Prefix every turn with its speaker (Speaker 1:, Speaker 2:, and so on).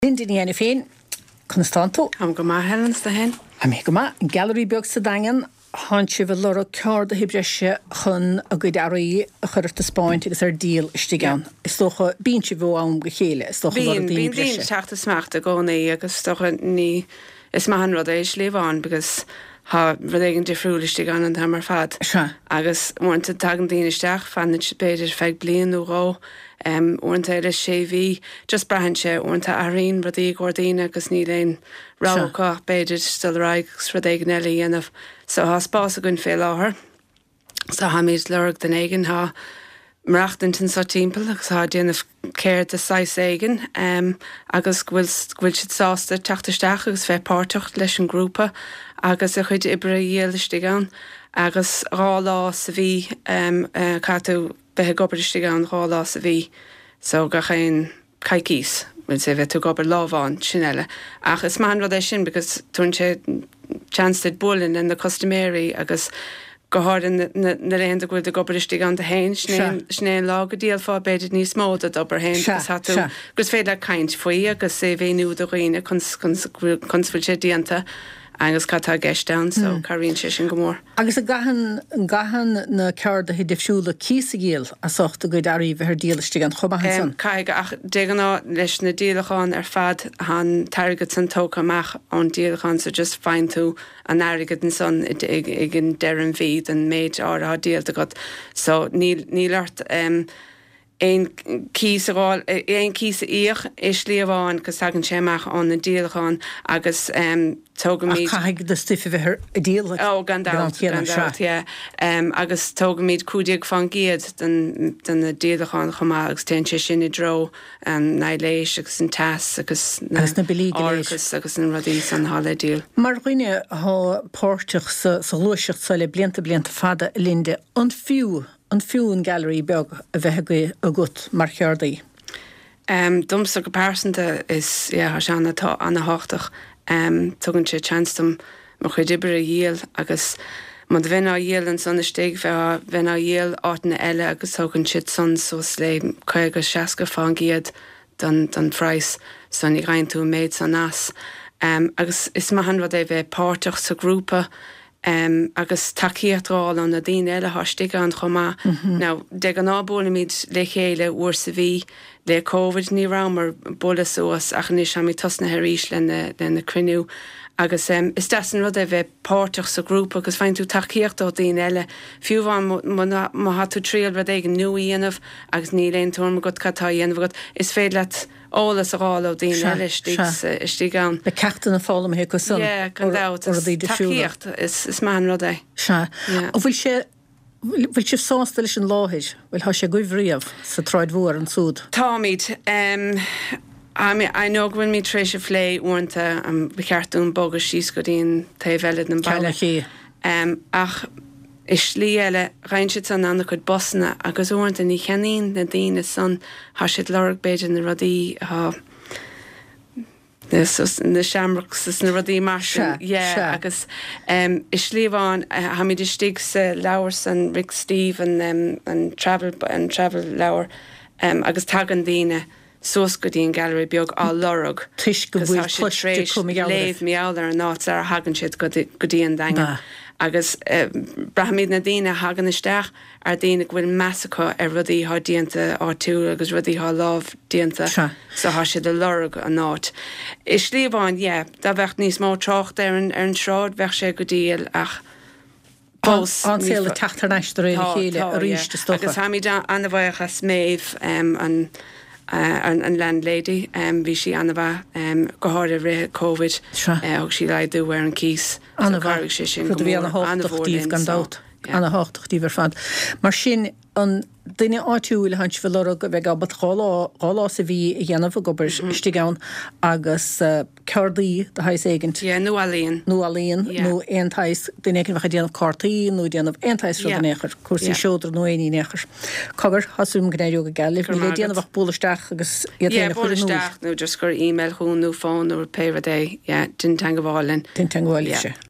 Speaker 1: Indiana féin Constanto.
Speaker 2: Am go maith Helens da hen.
Speaker 1: Am go ma gallery beag sa dangan hanse bhfuil lora card a hibreise chun a go darí a chuirt a Spáint agus díal stigan. Is stocha bíse bh an go chéile is stocha
Speaker 2: Bín teachta smacht a gcónaí agus stocha ní is mahan rud éis léháin agus ha rudéigen difriúliste gan an hamar fad. Agus orintanta tagan daonaisteach fanid beidir feag blianú rá orintanta éidir séhí just brahanse orintanta arín rudí gordíine agus ní léon rácha beidir stilráigs rudéigen eile dhéanamh so há spás a gunn fé láthair so ha míid lerug den éigen ha mreachtantain sa timppel agus há déanamh céir de 6 éigen agus bhfuil siad sásta teachtasteach agus bheith páirteach leis an grúpa agus a chuid ibre dhéalaiste gan agus rá lá sa bhí catú bethe gobariste gan rá lá sa bhí so ga chéin caicís bhfuil sé bheith tú gobar lábháin sin eile ach is man rud é sin because tún sé chanstead bullin in the customary agus gohard na rénda gúil de gobariste gan de hain snéan lá go díal fá beidir níos mód a dobar hain gus féad le caint faoi agus sé bhéú do roioine consfuil sé dianta agus catá gceist so caríonn sé sin go mór.
Speaker 1: Agus a gahan na ceir a difsiúla císa géal a sochta go darí bheit díalaiste an chomahan.
Speaker 2: Caiige ach déganá leis na díalachán fad han targad san tóca amach an díalachán so just fein tú an airigad an son ag an deran bhíd an méid árá díal a god so ní leart ein císa íoch is líomháin go sagan séach an na díalachán agus tóga míid
Speaker 1: caiig de stifi bheith a díal
Speaker 2: gandát agus tóga míid cúdiaag fan giad den na díalachán chumá agus ten sé sin I dro na léis agus an tas agus na
Speaker 1: bilígus
Speaker 2: agus an radí san hála díal.
Speaker 1: Mar roiine há páirteach sa luiseach sa le blianta fada linde an fiún gallery beag a bheith a gut mar cheardaí.
Speaker 2: Dumsa go pásanta is seanna tá anna háach tugann sé chanstom mar chuid ibre a dhéal agus man bheith á dhéal an sanna stéig bheith á dhéal áitna eile agus tugann siad san so lé chuig go 60 fan giad don phrais san I ghain tú méid san nas. Agus is mahan rud é bheith páirteach sa grúpa agus takeíartráil an na daon eile hastig an chomá. Now, de an ábóla míid le chéile uair sa bhí le COVID ní rá mar bula suas ach ní sem mí tosna heríis le na criniú agus is desan rud é bheith páirteach sa grúpa agus fein tú takeíart ó daon eile fiúháin má hatú tríal rud éigen nuaíanamh agus ní léon túrma go catá dhéanamh god is féad leat ólas a rála ó daon eile istí gan.
Speaker 1: Le ceachtain na fálam hé go san.
Speaker 2: Takeíart is man rud é.
Speaker 1: Se. A bhfuil sé sásta leis an láthir, bhfuil há sé goibhríomh sa tráid mhór an súd.
Speaker 2: Táimid, I know when me treasure flay ornta be ceartún bogus síos go dtíon taobhheilid na baile. Ach is slí eile reinse san anna chud bosna agus ornta ní cheanín na daine san há siad lerug beidir na rodí na seamrachs na rodí mar agus is slíomháin ha mí stig sa leabhar san Rick Steve an travel leabhar agus tagan daine sos go dtíon gallery beag á lorug.
Speaker 1: Tuis go bhfuil cluiste cumig
Speaker 2: léh meálar an náit ar hagan siad go dtíon daine. Agus brahamíd na daine hagan isteach ar daine bhfuil measacha ar rudí há dianta áitiúil agus rudí há lámh dianta so há siad a lorug an náit. Is slíomháin, dá bheith níos mó trocht ar an sráid bheith sé go díal ach
Speaker 1: Anséle teachtar neistar chéile a ríiste stocha.
Speaker 2: Agus ha mí anna bhacha sméh an landlady bhí si anna bheith go háir a ré COVID ag si leidú ar an cís
Speaker 1: anna bhí
Speaker 2: sin
Speaker 1: bhí anna háachtíomh gan dát anna háachtíomh ar fad. Mar sin an duine áitiúil haint bhfuil lorug bheith gabbat gálá sa bhí i dhéanamh gobar stigáin agus ceirdaí de hais éigent.
Speaker 2: nó alíonn.
Speaker 1: nó aontais duine bhecha déanamh cartaí nó déanamh aontais ru néchar cuasí seodra nó aoní néchar. Cogur hasúm gnéiú go galibh ní le déanamh bolasteach agus
Speaker 2: bolasteach nó just gur email chuún nó fón nó péradé din tan go bháilin.
Speaker 1: Din tan go bháil se.